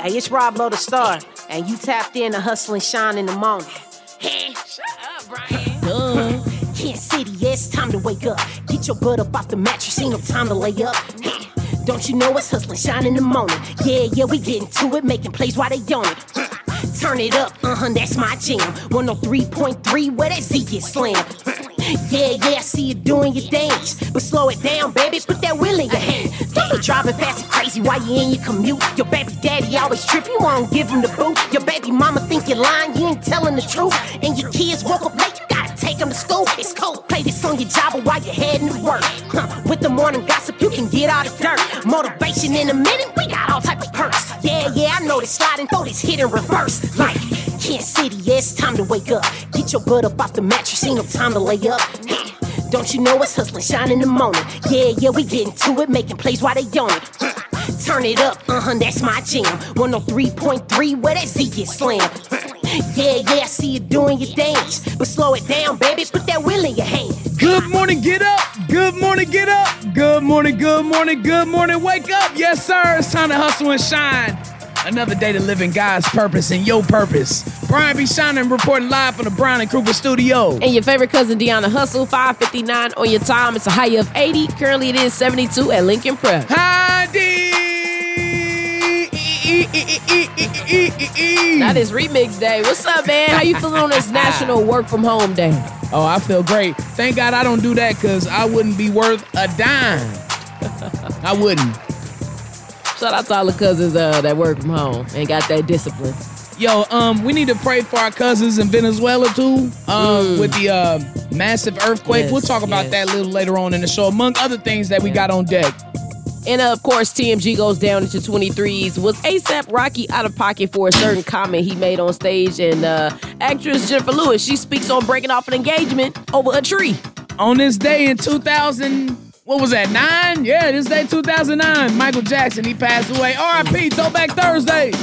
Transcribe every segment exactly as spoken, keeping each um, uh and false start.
Hey, it's Rob Lowe the Star, and you tapped in to Hustle and Shine in the morning. Hey, shut up, Brian. Duh. Kansas City, yeah, it's time to wake up. Get your butt up off the mattress, ain't no time to lay up. Hey, don't you know it's Hustle and Shine in the morning? Yeah, yeah, we getting to it, making plays while they on it. Turn it up, uh-huh, that's my jam. one oh three point three, where that Z get slammed. Yeah, yeah, I see you doing your dance, but slow it down, baby, put that wheel in your hand. Don't be driving fast and crazy while you in your commute. Your baby daddy always trip, you won't give him the boot. Your baby mama think you're lying, you ain't telling the truth. And your kids woke up late, you gotta take them to school. It's cold, play this on your job while you're heading to work. Huh, with the morning gossip, you can get out of dirt. Motivation in a minute, we got all type of perks. Yeah, yeah, I know this slide and throw this hit in reverse. Like Kansas City, yeah, it's time to wake up. Get your butt up off the mattress, ain't no time to lay up. Hey, don't you know it's Hustle and Shine in the morning? Yeah, yeah, we getting to it, making plays while they on it. Turn it up, uh-huh, that's my jam. one oh three point three, where that Z get slammed. Yeah, yeah, I see you doing your dance, but slow it down, baby, put that wheel in your hand. Good morning, get up. Good morning, get up. Good morning, good morning, good morning, wake up. Yes, sir, it's time to hustle and shine. Another day to live in God's purpose and your purpose. Brian B. Shining reporting live from the Brown and Kruger studio. And your favorite cousin, Deanna Hustle, five fifty-nine on your time. It's a high of eighty. Currently, it is seventy-two at Lincoln Prep. Hi, D. That is remix day. What's up, man? How you feeling on this National Work From Home Day? Oh, I feel great. Thank God I don't do that because I wouldn't be worth a dime. I wouldn't. Shout out to all the cousins uh, that work from home and got that discipline. Yo, um, we need to pray for our cousins in Venezuela too, um, mm. with the uh, massive earthquake. Yes, we'll talk about yes. that a little later on in the show, among other things that we yeah. got on deck. And uh, of course, T M G goes down into twenty-threes. Was ASAP Rocky out of pocket for a certain comment he made on stage? And uh, actress Jennifer Lewis, she speaks on breaking off an engagement over a tree. On this day in two thousand, what was that, nine? Yeah, this day two thousand nine, Michael Jackson, he passed away. R I P, Throwback Thursday.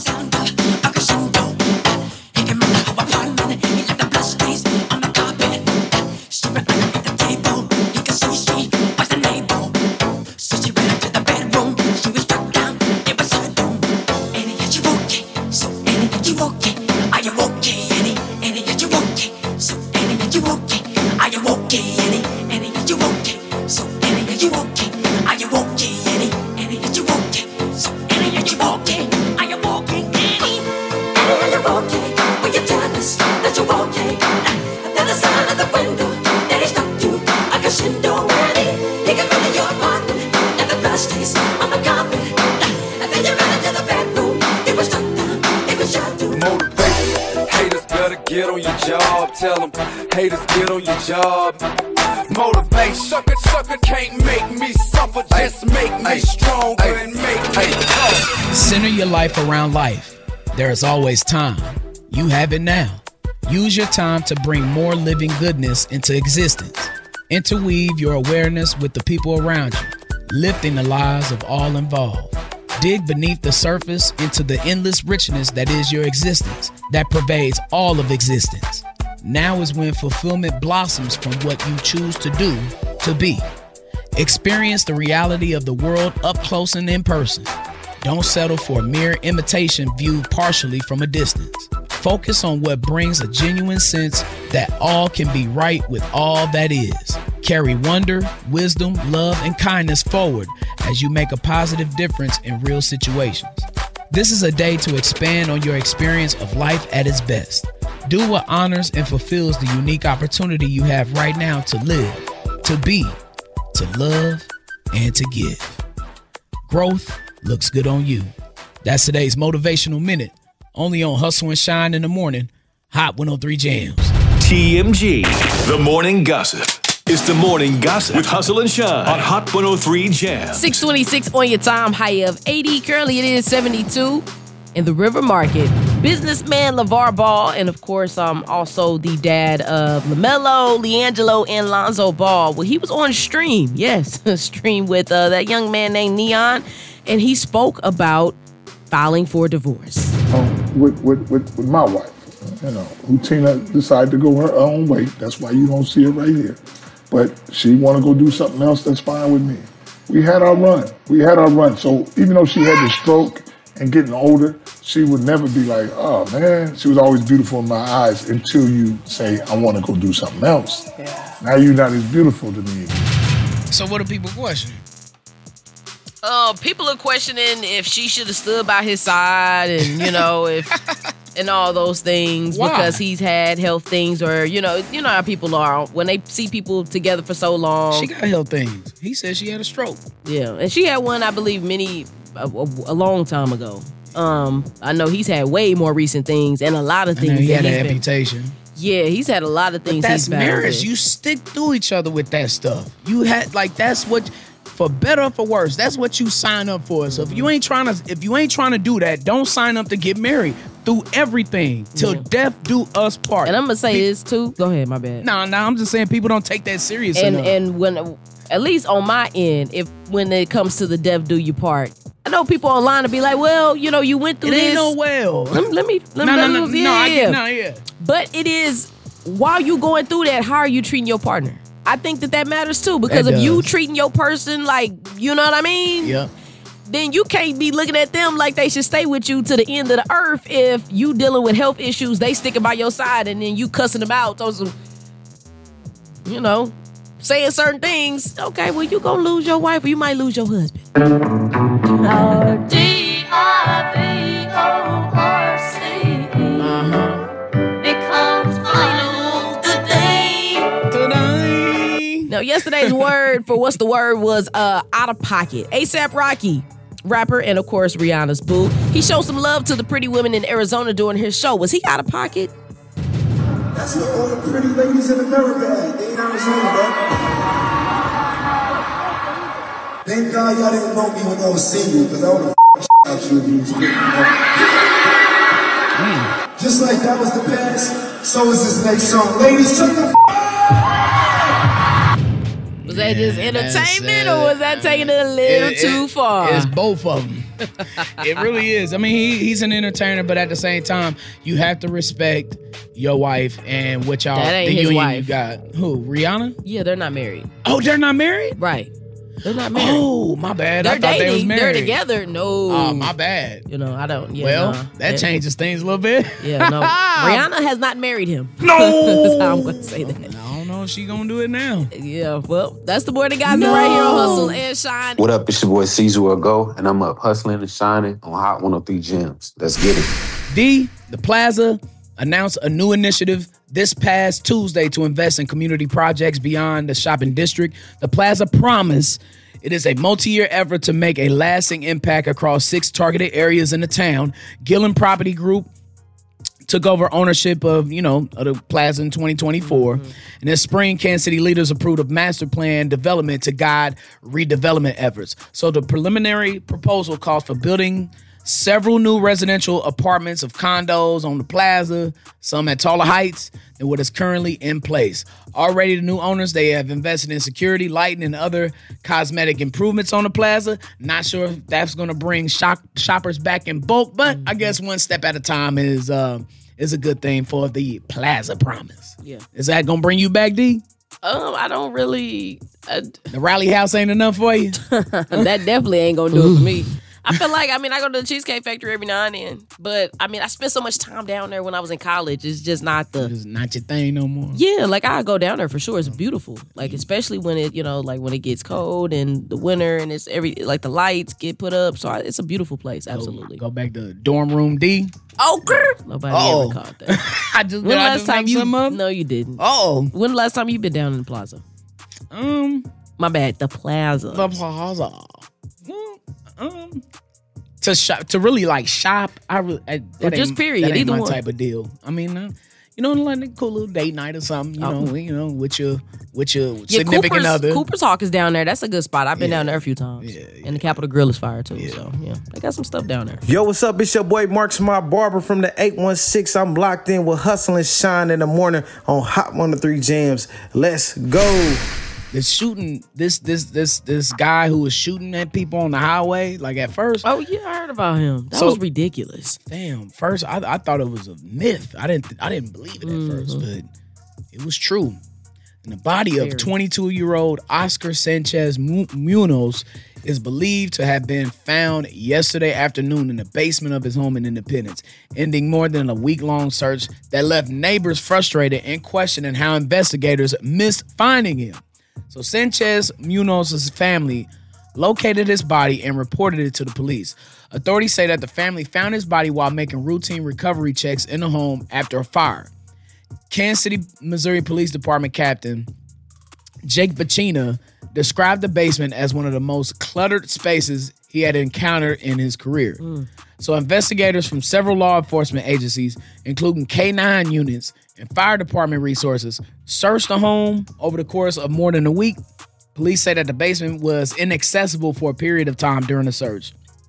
Tell them haters get on your job. Motivate, sucker, sucker can't make me suffer. Just make me stronger and make me tough. Center your life around life. There is always time. You have it now. Use your time to bring more living goodness into existence. Interweave your awareness with the people around you, lifting the lives of all involved. Dig beneath the surface into the endless richness that is your existence, that pervades all of existence. Now is when fulfillment blossoms from what you choose to do, to be. Experience the reality of the world up close and in person. Don't settle for a mere imitation viewed partially from a distance. Focus on what brings a genuine sense that all can be right with all that is. Carry wonder, wisdom, love, and kindness forward as you make a positive difference in real situations. This is a day to expand on your experience of life at its best. Do what honors and fulfills the unique opportunity you have right now to live, to be, to love, and to give. Growth looks good on you. That's today's Motivational Minute, only on Hustle and Shine in the Morning, Hot one oh three Jams. T M G, The Morning Gossip. It's The Morning Gossip with Hustle and Shine on Hot one oh three Jams. six twenty-six on your time, high of eighty. Currently it is seventy-two. In the River Market, businessman LeVar Ball, and of course, um, also the dad of LaMelo, LiAngelo, and Lonzo Ball. Well, he was on stream, yes, stream with uh, that young man named Neon, and he spoke about filing for divorce. Um, with, with, with, with my wife, you know, who Tina decided to go her own way. That's why you don't see her right here. But she want to go do something else, that's fine with me. We had our run. We had our run. So even though she had the stroke, and getting older, she would never be like, oh man, she was always beautiful in my eyes until you say, I want to go do something else. Yeah. Now you're not as beautiful to me. So what do people question? Uh, people are questioning if she should have stood by his side and, you know, if and all those things. Why? Because he's had health things or, you know, you know how people are when they see people together for so long. She got health things. He said she had a stroke. Yeah, and she had one, I believe, many, a, a, a long time ago. Um, I know he's had way more recent things and a lot of I things. know he that had an he's been- amputation. Yeah, he's had a lot of things. But that's he's battled marriage. with. You stick through each other with that stuff. You had like that's what, for better or for worse, that's what you sign up for. So if you ain't trying to, if you ain't trying to do that, don't sign up to get married. Through everything till Yeah. death do us part. And I'm gonna say Pe- this too. Go ahead, my bad. No, no, I'm just saying people don't take that serious and enough. and when, at least on my end, if when it comes to the death do you part, I know people online will be like, well, you know, you went through it this. ain't no well. Let, me- let me, let no, me, no, let no, me- no, I yeah. get, no, yeah. But it is, while you going through that, how are you treating your partner? I think that that matters too, because That if you does. treating your person like, you know what I mean? Yeah. Then you can't be looking at them like they should stay with you to the end of the earth if you dealing with health issues, they sticking by your side, and then you cussing them out. So some, you know, saying certain things. Okay, well, you gonna lose your wife or you might lose your husband. Now, yesterday's word for what's the word was uh, out of pocket. ASAP Rocky, rapper, and of course Rihanna's boo. He showed some love to the pretty women in Arizona during his show. Was he out of pocket? That's what all the pretty ladies in America at. They in Arizona, bro. Thank God y'all didn't vote me when I was single, because I would have f***ed out you if you was with me. Just like that was the past, so is this next song. Ladies, shut the f*** Was that just Yeah, that's, entertainment, uh, or was that taking it a little It- too it- far? It's both of them. It really is. I mean, he, he's an entertainer, but at the same time, you have to respect your wife and what y'all That ain't the his union wife. you got. Who? Rihanna? Yeah, they're not married. Oh, they're not married? Right. They're not married. Oh, my bad. they're I thought dating. they was married. They're together. No. Oh, my bad. You know, I don't. Yeah, well, nah. that Yeah. changes things a little bit. Yeah, no. Rihanna has not married him. No. That's how I'm going to say that. I don't know if she gonna do it now. Yeah, well, that's the boy that got No. me right here on Hustle and Shine. What up, it's your boy Caesar Go, and I'm up hustling and shining on Hot one oh three Gems. Let's get it. D, the Plaza announced a new initiative this past Tuesday to invest in community projects beyond the shopping district. The Plaza Promise. It is a multi-year effort to make a lasting impact across six targeted areas in the town. Gillen Property Group took over ownership of, you know, of the plaza in twenty twenty-four. Mm-hmm. And this spring, Kansas City leaders approved a master plan development to guide redevelopment efforts. So the preliminary proposal calls for building several new residential apartments of condos on the plaza, some at taller heights than what is currently in place. Already the new owners, they have invested in security, lighting, and other cosmetic improvements on the plaza. Not sure if that's going to bring shop- shoppers back in bulk, but I guess one step at a time is uh, is a good thing for the Plaza Promise. Yeah. Is that going to bring you back, D? Um, I don't really. Uh, The Rally House ain't enough for you? that definitely ain't gonna do it for me. I feel like, I mean, I go to the Cheesecake Factory every now and then, but I mean, I spent so much time down there when I was in college. It's just not the. It's not your thing no more. Yeah, like I go down there for sure. It's beautiful. Like especially when it, you know, like when it gets cold and the winter and it's every like the lights get put up. So I, it's a beautiful place. Absolutely. Go back to dorm room D. Oh, grr. Nobody Oh. ever caught that. I just When did I last just time make you? something up? No, you didn't. Oh, When the last time you been down in the plaza? um, My bad. The plaza. the plaza. Mm, Um, to shop, to really like shop. I really I, that Or just ain't- period, That ain't either my one. type of deal. I mean, uh, you know, like a cool little date night or something. You Oh. know, you know, with your with your Yeah, significant Cooper's, other. Cooper's Hawk is down there. That's a good spot. I've been Yeah. down there a few times. Yeah, yeah. And the Capitol Grill is fire too. So yeah, they got some stuff down there. Yo, what's up? It's your boy Mark Smart Barber from the eight one six. I'm locked in with Hustle and Shine in the morning on Hot one oh three Jams. Let's go. This shooting, this this this this guy who was shooting at people on the highway, like at first. Oh yeah, I heard about him. That So- was ridiculous. Damn. First, I, I thought it was a myth. I didn't I didn't believe it at Mm-hmm. first, but it was true. And the body of Scary. twenty-two-year-old Oscar Sanchez Mu- Munoz is believed to have been found yesterday afternoon in the basement of his home in Independence, ending more than a week-long search that left neighbors frustrated and questioning how investigators missed finding him. So Sanchez Munoz' family located his body and reported it to the police. Authorities say that the family found his body while making routine recovery checks in the home after a fire. Kansas City, Missouri Police Department Captain Jake Bacina described the basement as one of the most cluttered spaces he had encountered in his career. Mm. So investigators from several law enforcement agencies, including K nine units and fire department resources, searched the home over the course of more than a week. Police say that the basement was inaccessible for a period of time during the search.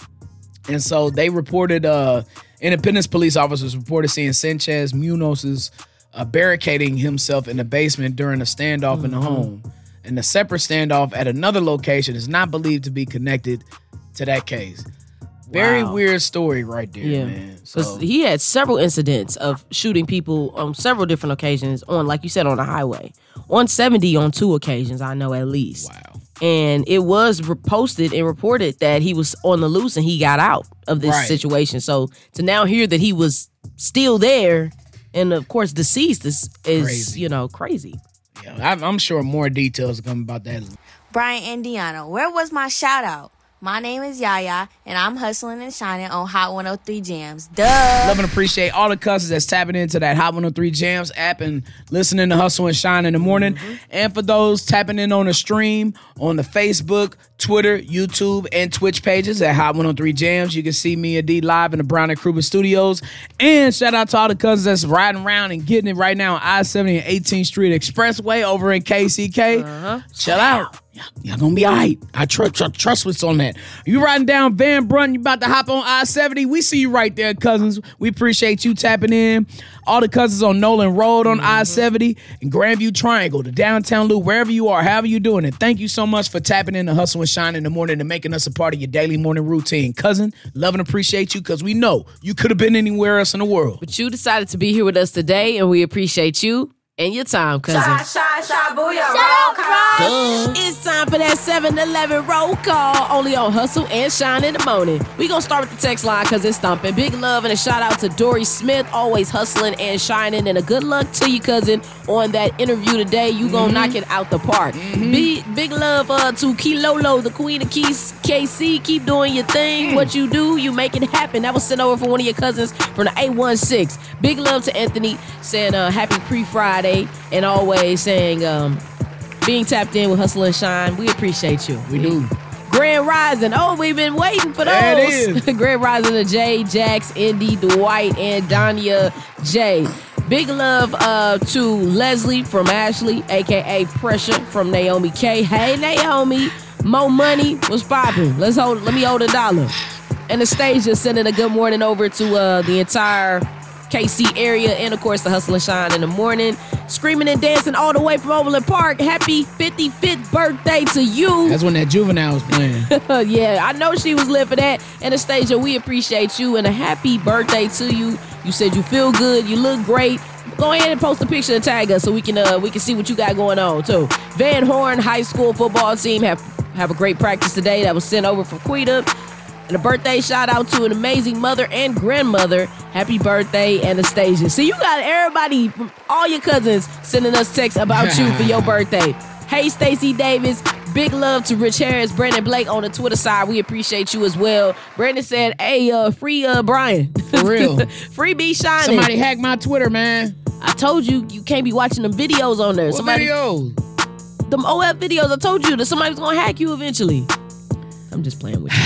And so they reported, uh, Independence police officers reported seeing Sanchez Munoz's uh, barricading himself in the basement during a standoff mm-hmm. in the home. And the separate standoff at another location is not believed to be connected to that case. Very wow. weird story right there, yeah. man. So he had several incidents of shooting people on several different occasions on, like you said, on the highway. on seventy on two occasions, I know at least. Wow. And it was posted and reported that he was on the loose and he got out of this right. situation. So to now hear that he was still there and, of course, deceased is, is crazy. you know, crazy. Yeah, I'm, I'm sure more details are coming about that. Brian Indiana, where was my shout out? My name is Yaya, and I'm hustling and shining on Hot one oh three Jams. Duh. Love and appreciate all the cousins that's tapping into that Hot one oh three Jams app and listening to Hustle and Shine in the morning. Mm-hmm. And for those tapping in on the stream, on the Facebook, Twitter, YouTube, and Twitch pages at Hot one oh three Jams, you can see me and D live in the Brown and Kruger studios. And shout out to all the cousins that's riding around and getting it right now on I seventy and eighteenth Street Expressway over in K C K. Uh-huh. Shout out. Y'all gonna be all right. I trust tr- trust what's on that. You riding down Van Brunt, you about to hop on I seventy. We see you right there, cousins. We appreciate you tapping in. All the cousins on Nolan Road on mm-hmm. I seventy and Grandview Triangle, the downtown loop, wherever you are, however you doing it. Thank you so much for tapping in to Hustle and Shine in the morning and making us a part of your daily morning routine. Cousin, love and appreciate you because we know you could have been anywhere else in the world. But you decided to be here with us today, and we appreciate you and your time, cousin. Shy, shy, shy, booyah, roll call. It's time for that seven eleven roll call, only on Hustle and Shine in the morning. We gonna start with the text line because it's thumping. Big love and a shout out to Dory Smith, always hustling and shining, and a good luck to you, cousin, on that interview today. You gonna mm-hmm. knock it out the park. Mm-hmm. Big, big love uh, to Kilolo, the queen of Keys, K C. Keep doing your thing. Mm. What you do, you make it happen. That was sent over from one of your cousins from the eight one six. Big love to Anthony, saying uh, happy pre-Friday. And always saying, um, being tapped in with Hustle and Shine, we appreciate you. We do. Grand Rising. Oh, we've been waiting for those. There it is. Grand Rising to Jay, Jax, Indy, Dwight, and Danya J. Big love uh, to Leslie from Ashley, a k a. Pressure from Naomi K. Hey, Naomi. Mo Money was popping. Let's hold. Let me hold a dollar. Anastasia sending a good morning over to uh, the entire K C area, and of course the Hustle and Shine in the morning. Screaming and dancing all the way from Overland Park. Happy fifty-fifth birthday to you. That's when that Juvenile was playing. Yeah, I know she was lit for that. Anastasia, we appreciate you, and a happy birthday to you. You said you feel good, you look great. Go ahead and post a picture and tag us so we can uh, we can see what you got going on too. Van Horn High School football team have have a great practice today that was sent over from Quita. And a birthday shout out to an amazing mother and grandmother. Happy birthday, Anastasia. See, you got everybody, from all your cousins, sending us texts about you for your birthday. Hey, Stacey Davis. Big love to Rich Harris, Brandon Blake on the Twitter side. We appreciate you as well. Brandon said, hey, uh, free uh, Brian. For real. Free B Shining. Somebody hacked my Twitter, man. I told you, you can't be watching them videos on there. What Somebody, videos? Them O F videos. I told you that somebody's going to hack you eventually. I'm just playing with you.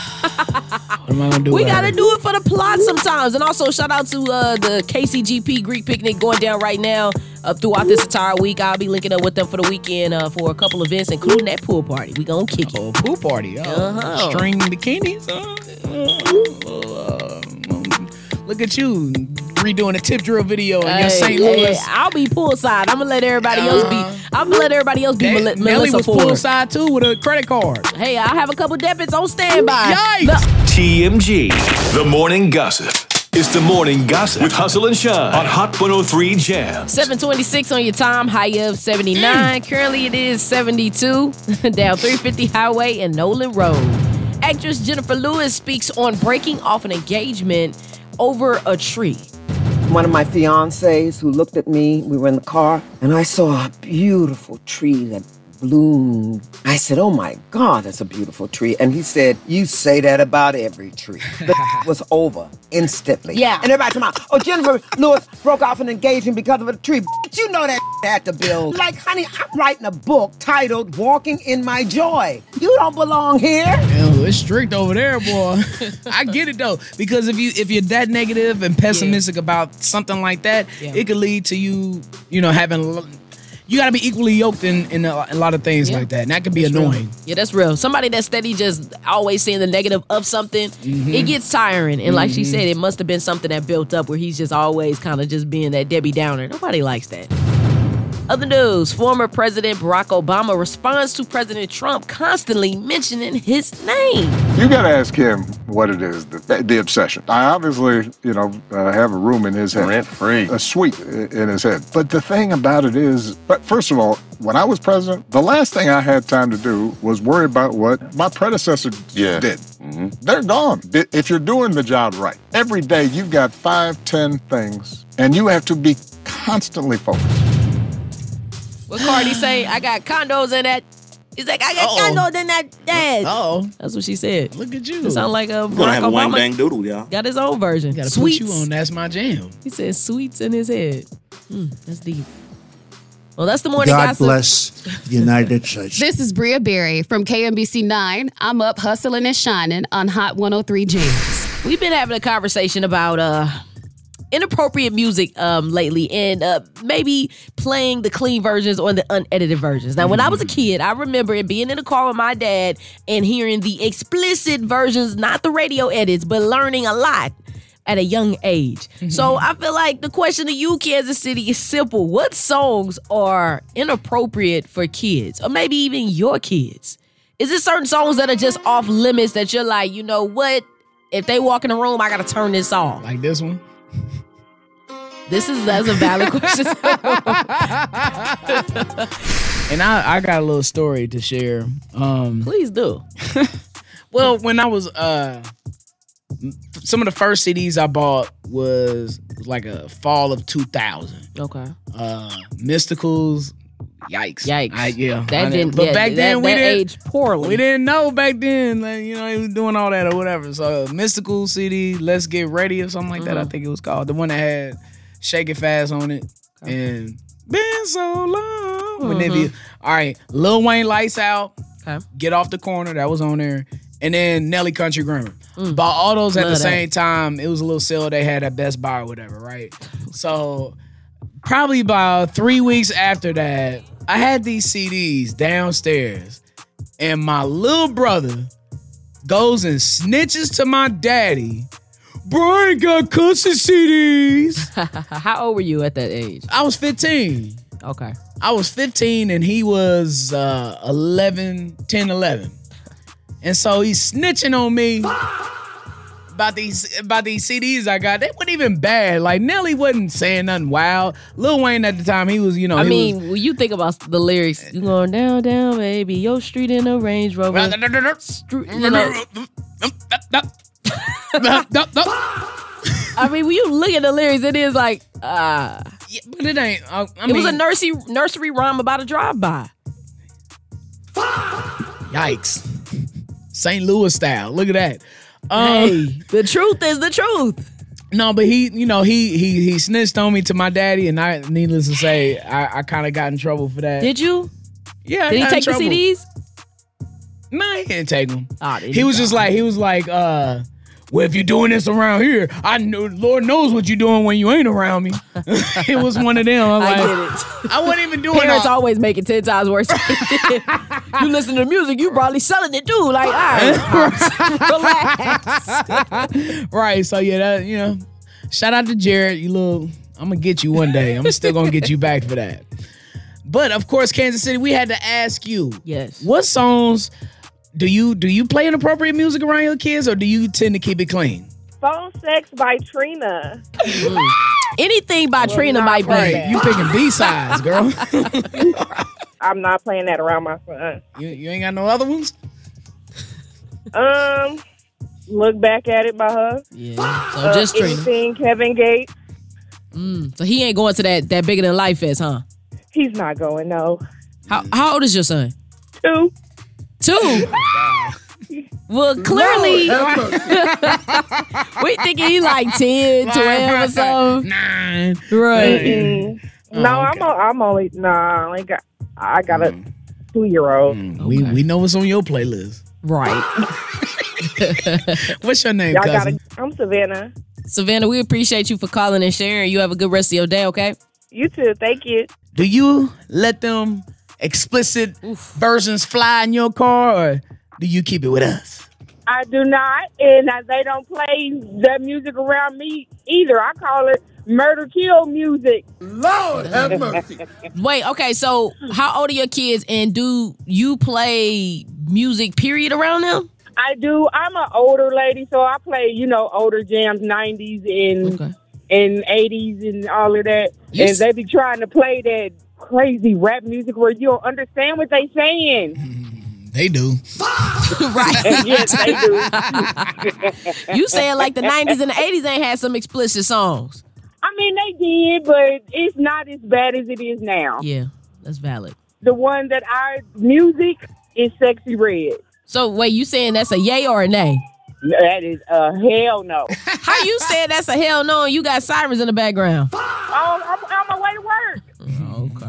What am I gonna do? We gotta do it for the plot sometimes. And also shout out to uh, the K C G P Greek Picnic going down right now uh, throughout this entire week. I'll be linking up with them for the weekend uh, for a couple events, including that pool party. We gonna kick it. Oh, pool party. Oh. Uh-huh. String bikinis. Uh, uh, look at you redoing a tip drill video in hey, your Saint Louis. Hey, I'll be poolside. I'm gonna let everybody uh, else be. I'm gonna let everybody else be. Mel- Melly was Ford. poolside too with a credit card. Hey, I have a couple debits on standby. Yikes! T M G, the morning gossip. It's the Morning Gossip with Hustle and Shine on Hot one oh three Jams. seven twenty-six on your time, high of seventy-nine. Mm. Currently it is seventy-two down three fifty Highway and Nolan Road. Actress Jennifer Lewis speaks on breaking off an engagement over a tree. One of my fiancés who looked at me, we were in the car, and I saw a beautiful tree that bloomed. I said, oh my God, that's a beautiful tree. And he said, you say that about every tree. The was over instantly. Yeah. And everybody come out, oh, Jennifer Lewis broke off an engagement because of a tree. But you know that had to build. Like, honey, I'm writing a book titled Walking in My Joy. You don't belong here. Ew, it's strict over there, boy. I get it though, because if you if you're that negative and pessimistic yeah. about something like that, yeah. it could lead to you, you know, having. You got to be equally yoked in, in a, a lot of things yeah. like that. And that can be that's annoying. Real. Yeah, that's real. Somebody that's steady just always saying the negative of something, mm-hmm. it gets tiring. And like mm-hmm. she said, it must have been something that built up where he's just always kind of just being that Debbie Downer. Nobody likes that. Other news, former President Barack Obama responds to President Trump constantly mentioning his name. You got to ask him what it is, the, the obsession. I obviously, you know, uh, have a room in his head. Rent-free. A suite in his head. But the thing about it is, but first of all, when I was president, the last thing I had time to do was worry about what my predecessor yeah. did. Mm-hmm. They're gone. If you're doing the job right, every day you've got five, ten things, and you have to be constantly focused. What Cardi say? I got condos in that. He's like, I got Uh-oh. condos in that dad. Oh, that's what she said. Look at you. It sound like a We're gonna have Obama a wang bang doodle, y'all. Got his own version. Got to Sweets. put you on. That's my jam. He said sweets in his head. Mm, that's deep. Well, that's the morning God gossip. bless the United States. This is Bria Berry from K M B C nine. I'm up hustling and shining on Hot one oh three Jams. We've been having a conversation about uh. inappropriate music um, lately and uh, maybe playing the clean versions or the unedited versions. Now, when I was a kid, I remember being in the car with my dad and hearing the explicit versions, not the radio edits, but learning a lot at a young age. Mm-hmm. So I feel like the question to you, Kansas City, is simple. What songs are inappropriate for kids or maybe even your kids? Is it certain songs that are just off limits that you're like, you know what? If they walk in the room, I got to turn this off. Like this one? This is that's a valid question. And I, I got a little story to share. Um, Please do. Well, when I was uh, some of the first C Ds I bought was like a fall of two thousand. Okay. Uh, Mysticals. Yikes. Yikes. I, yeah. That I didn't, but yeah, back that, then we that didn't aged poorly. We didn't know back then, like, you know, he was doing all that or whatever. So Mystical C D, Let's Get Ready or something like mm-hmm. that, I think it was called. The one that had Shake It Fast on it. Okay. And Been So Long. Mm-hmm. Nivea. All right. Lil Wayne Lights Out. Okay. Get Off the Corner. That was on there. And then Nelly Country Grammar. Mm. Bought all those at Love the that. same time. It was a little sale they had at Best Buy or whatever, right? So probably about three weeks after that, I had these C Ds downstairs. And my little brother goes and snitches to my daddy. Bro, I ain't got cussing C Ds. How old were you at that age? I was fifteen. Okay. I was fifteen and he was uh, eleven, ten, eleven. And so he's snitching on me about these about these C Ds I got. They weren't even bad. Like, Nelly wasn't saying nothing wild. Lil Wayne at the time, he was, you know. I he mean, was, when you think about the lyrics, you going down, down, baby, your street in a Range Rover. Street, you know. I mean, when you look at the lyrics, it is like, ah. Uh, yeah, but it ain't. Uh, I it mean, was a nursery nursery rhyme about a drive-by. Yikes. Saint Louis style. Look at that. Um, hey, the truth is the truth. No, but he, you know, he he he snitched on me to my daddy, and I, needless to say, I, I kind of got in trouble for that. Did you? Yeah. Did I he take the C Ds? No, nah, he didn't take them. Oh, he was just like, he was like, uh, well, if you're doing this around here, I know, Lord knows what you're doing when you ain't around me. It was one of them. I'm I like, get it. I wasn't even doing Parents all- always make it ten times worse. You listen to music, you probably selling it too. Like, all right, relax. Right. So yeah, that, you know, shout out to Jared. You little, I'm gonna get you one day. I'm still gonna get you back for that. But of course, Kansas City, we had to ask you, yes, what songs do you do you play inappropriate music around your kids, or do you tend to keep it clean? Phone Sex by Trina. Mm. Anything by Well, Trina not might be. right. Hey, you picking B-sides, girl. I'm not playing that around my son. you, you ain't got no other ones? Um, Look Back at It by her. Yeah. So Uh, just Trina. anything Kevin Gates. Mm. So he ain't going to that that bigger than life fest, huh? He's not going, no. How how old is your son? Two. Two. Well, clearly, we thinking he like ten, twelve or something. Nine. Right. Mm-mm. Oh, no, okay. I'm o- I'm only nah. I only got I got a two year old. We we know what's on your playlist. Right. What's your name, Y'all cousin? gotta. I'm Savannah. Savannah, we appreciate you for calling and sharing. You have a good rest of your day, okay? You too. Thank you. Do you let them explicit versions fly in your car, or do you keep it with us? I do not, and uh, they don't play that music around me either. I call it murder kill music. Lord have mercy. Wait, okay, so how old are your kids, and do you play music, period, around them? I do. I'm an older lady, so I play, you know, older jams, nineties and Okay. and eighties and all of that. You and s- they be trying to play that crazy rap music where you don't understand what they saying. They do. Right. Yes, they do. You saying like the nineties and the eighties ain't had some explicit songs. I mean, they did, but it's not as bad as it is now. Yeah, that's valid. The one that I music is Sexy Red. So wait, you saying that's a yay or a nay? That is a hell no. How you saying that's a hell no and you got sirens in the background? Oh, I'm on my way to work.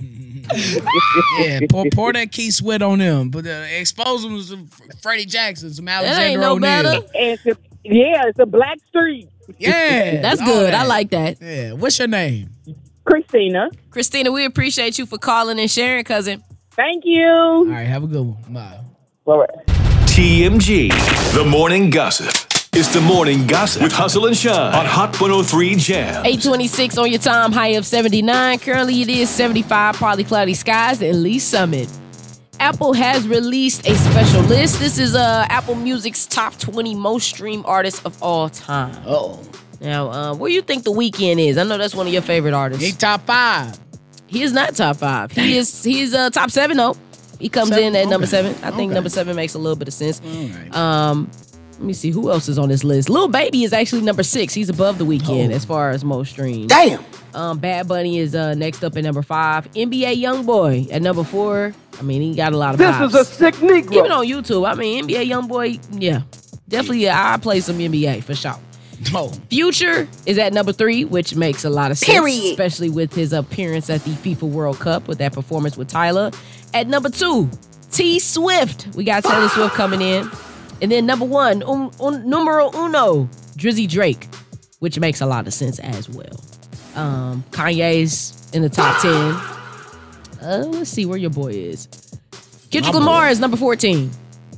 Yeah, pour, pour that Key Sweat on them, but uh, expose them to some Freddie Jackson, some That ain't Alexander no O'Neal. better. And it's a, yeah, it's a black street. Yeah, That's all good. that. I like that. Yeah, what's your name? Christina. Christina, we appreciate you for calling and sharing, cousin. Thank you. All right, have a good one. Bye. All right. T M G, the morning gossip. It's the morning gossip with Hustle and Shine on Hot one oh three Jam. eight twenty-six on your time, high of seventy-nine. Currently it is seventy-five, partly cloudy skies in Lee Summit. Apple has released a special list. This is uh, Apple Music's top twenty most streamed artists of all time. Oh. Now, uh, where you think The Weeknd is? I know that's one of your favorite artists. He top five. He is not top five. He is he's uh, top seven though. He comes Seven? in at number Okay. seven. I think Okay. number seven makes a little bit of sense. All right. Um, let me see who else is on this list. Lil Baby is actually number six. He's above The Weeknd Oh. as far as most streams. Damn. Um, Bad Bunny is uh, next up at number five. N B A YoungBoy at number four. I mean, he got a lot of This vibes. is a sick Negro. Even on YouTube. I mean, N B A YoungBoy, yeah. Definitely, yeah, I play some N B A for sure. Oh. Future is at number three, which makes a lot of sense. Period. Especially with his appearance at the FIFA World Cup with that performance with Tyler. At number two, T Swift. We got Taylor Swift coming in. And then number one, un, un, numero uno, Drizzy Drake, which makes a lot of sense as well. Um, Kanye's in the top ten. Uh, let's see where your boy is. Kendrick My boy. Lamar is number fourteen.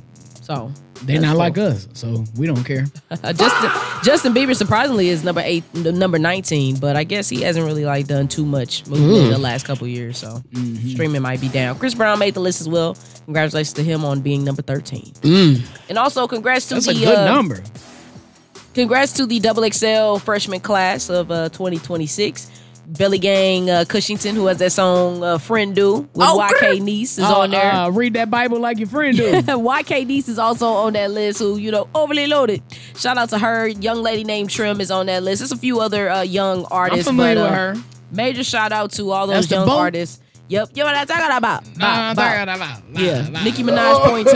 So They're not like us, so we don't care. Justin Justin Bieber surprisingly is number eight, number nineteen, but I guess he hasn't really like done too much movement in Mm. the last couple years, so streaming might be down. Chris Brown made the list as well. Congratulations to him on being number thirteen. Mm. And also congrats to That's the a good uh, number. Congrats to the double X L freshman class of uh, twenty twenty-six. Belly Gang uh, Cushington, who has that song uh, Friend Do with Y K Niece is Uh, on there. uh, read that Bible like your friend do. Y K Niece is also on that list, who, you know, overly loaded. Shout out to her. Young lady named Trim is on that list. There's a few other uh, young artists. I'm familiar but, uh, with her. Major shout out to all That's those the young boat? artists. Yep. Yeah, what I'm talking about. Nah, Bop, I'm bop. talking about. Yeah, Nicki Minaj point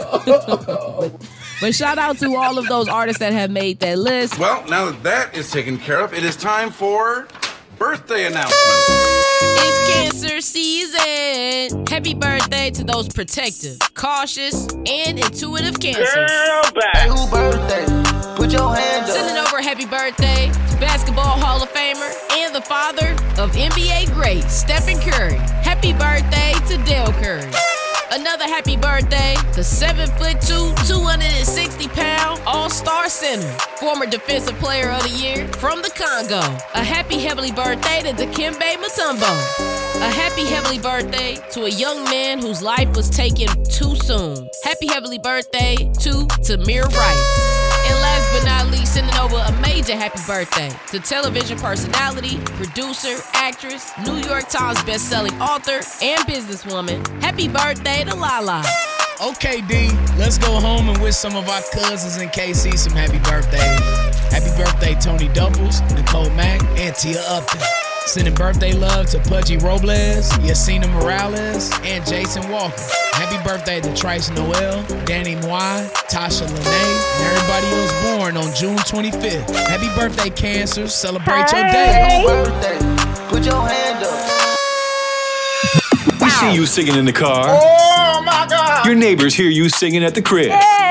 two. but, but shout out to all of those artists that have made that list. Well, now that that is taken care of, it is time for birthday announcements. It's cancer season. Happy birthday to those protective, cautious, and intuitive cancers. Hey, who birthday? Put your hands up. Sending over a happy birthday to Basketball Hall of Famer and the father of N B A great Stephen Curry. Happy birthday to Dale Curry. Another happy birthday to seven foot two, two hundred sixty pound All-Star center, former Defensive Player of the Year from the Congo. A happy heavenly birthday to Dikembe Mutombo. A happy heavenly birthday to a young man whose life was taken too soon. Happy heavenly birthday to Tamir Rice. And last but not least, sending over a major happy birthday to television personality, producer, actress, New York Times bestselling author, and businesswoman. Happy birthday to Lala. Okay, D, let's go home and wish some of our cousins in K C some happy birthdays. Happy birthday, Tony Doubles, Nicole Mack, and Tia Upton. Sending birthday love to Pudgy Robles, Yacina Morales, and Jason Walker. Happy birthday to Trice Noel, Danny Mwai, Tasha Lene, and everybody else born on June twenty-fifth. Happy birthday, Cancer. Celebrate Hey. your day. Birthday. Put your hand up. We see you singing in the car. Oh my God. Your neighbors hear you singing at the crib.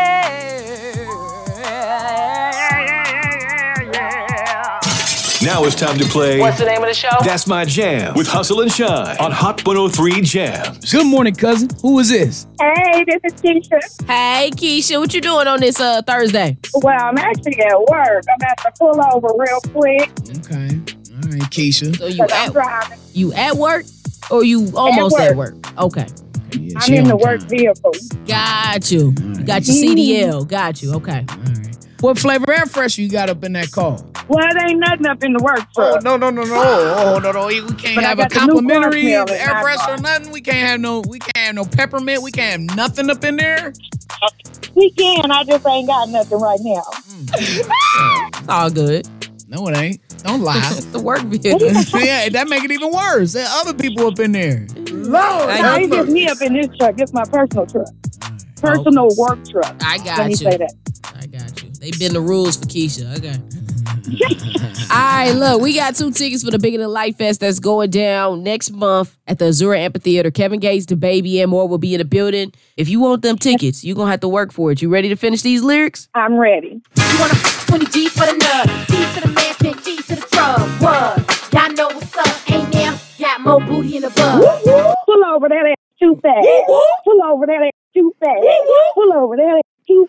Now it's time to play. What's the name of the show? That's My Jam with Hustle and Shine on Hot one oh three Jams. Good morning, cousin. Who is this? Hey, this is Keisha. Hey, Keisha, what you doing on this uh, Thursday? Well, I'm actually at work. I'm at to pull over real quick. Okay. All right, Keisha. So you 'cause I'm at, driving. you at work or you almost at work? work. Okay. Yeah, I'm she in on the work time. vehicle. Got you. You got your C D L. Got you. Okay. What flavor air freshener you got up in that car? Well, it ain't nothing up in the work Oh, truck. no, no, no, no. Oh, no, no. We can't But I have a got the new complimentary car smell in air my freshener car. or nothing. We can't have no, we can't have no peppermint. We can't have nothing up in there. We can. I just ain't got nothing right now. It's all good. No, it ain't. Don't lie. It's the work vehicle. Yeah, that make it even worse. There are other people up in there. Lord, no, it's just me up in this truck. It's my personal truck. Personal work truck. I got Let me you. say that. I got you. They bend the rules for Keisha. Okay. All right, look, we got two tickets for the Bigger Than Life Fest that's going down next month at the Azura Amphitheater. Kevin Gates, the baby, and more will be in the building. If you want them tickets, you're going to have to work for it. You ready to finish these lyrics? I'm ready. You want to twenty G's for the nut, G's to the man, ten G's to the truck. What? Y'all know what's up, ain't there? Got more booty in the bug. Pull over that ass too fast. Pull over that ass too fast. Pull over that ass too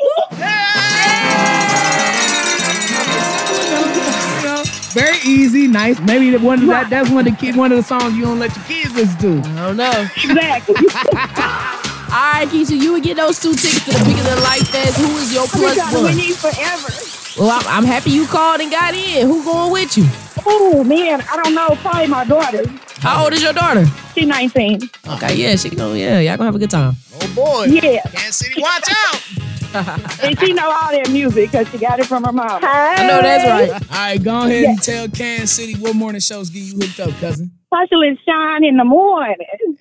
fast. Very easy, nice. Maybe the one of that that's one of the kid, one of the songs you don't let your kids listen to. I don't know. Exactly. All right, Keisha, you would get those two tickets to the Bigger Than Life Fest. Who is your We plus gotta one? win these forever. Well, I'm, I'm happy you called and got in. Who going with you? Oh man, I don't know. Probably my daughter. How old is your daughter? She's nineteen. Okay, yeah, she know. Yeah, y'all gonna have a good time. Oh boy. Yeah. Kansas City, watch out. And she know all that music because she got it from her mom. I know that's right. All right, go ahead and tell Kansas City what morning shows get you hooked up, cousin. Hustle and Shine in the morning.